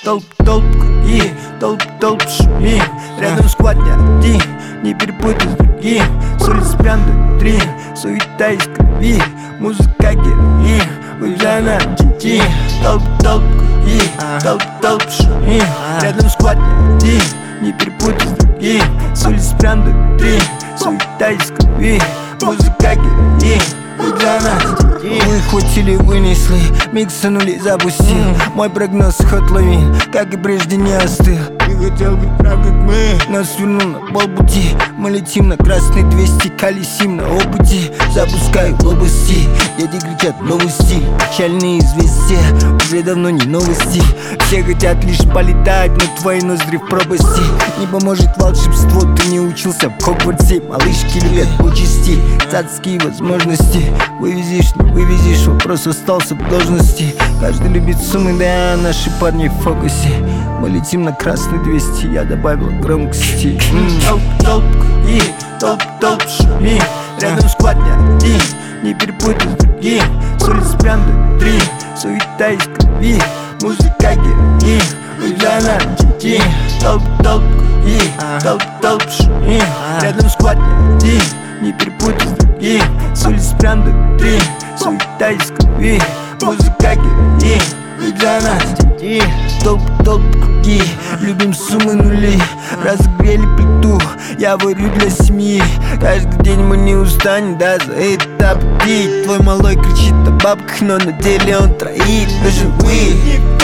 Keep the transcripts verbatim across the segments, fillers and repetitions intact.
Толп, толп, круги, толп, толп, шуми. Рядом сквад не один, не перепутай с другим. С улиц пьян до три, суета из крови. Музыка героин, выезжай на джи. Толп, толп, круги, толп, толп, шуми. Рядом сквад не один, не перепутай с другим. С улиц пьян до три, суета из крови. Музыка героин, выезжай на джи. Выхватили, вынесли, миксанули, запустил. Мой прогноз ход лавин, как и прежде не остыл. Ты хотел быть прав, как мы, нас свернул на полпути. Мы летим на красный двести, колесим на опыте. Запускаю в области, дети кричат новости. Печальные известия, уже давно не новости. Все хотят лишь полетать, но твои ноздри в пропасти. Не поможет волшебство, ты не учился в Хогвартсе. Малышки любят участи, царские возможности. Вывезешь, не вывезешь, вопрос остался в должности. Каждый любит суммы, да, наши парни в фокусе. Мы летим на красный двести, я добавил громкости. Толп, толп, круги, толп, толп, шуми. Рядом сквад не один, не перепутай с другим. С улиц пьян до три, суета из крови. Музыка героин, выезжай на джи. Толп, толп, круги, толп, толп, шуми. Рядом сквад не один, не перепутай с другим. С улиц пьян до три, суета из крови. Музыка героин, выезжай на джи. Толп, толп, круги, любим суммы нули. Разогрели плиту, я варю для семьи. Каждый день мы не устанем, да, за это бдить. Твой малой кричит о бабках, но на деле он троит. Даже вы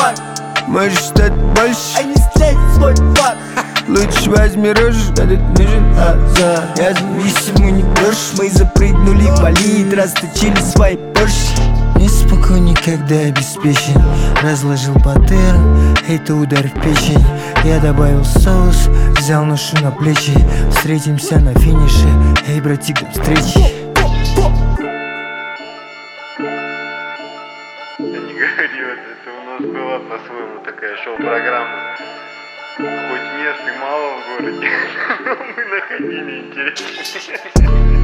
можешь стать больше, а не снять свой факт. Лучше возьми рожь, этот нужен азарт. Я зависимый, не брошь. Мы запрыгнули в болид, расточили свои поршни. Неспокойный, когда обеспечен. Разложил паттерн, это удар в печень. Я добавил соус, взял ношу на плечи. Встретимся на финише, эй, братик, до встречи. Да не говори, вот это у нас была по-своему такая шоу-программа. Хоть мест и мало в городе, но мы находили интересно.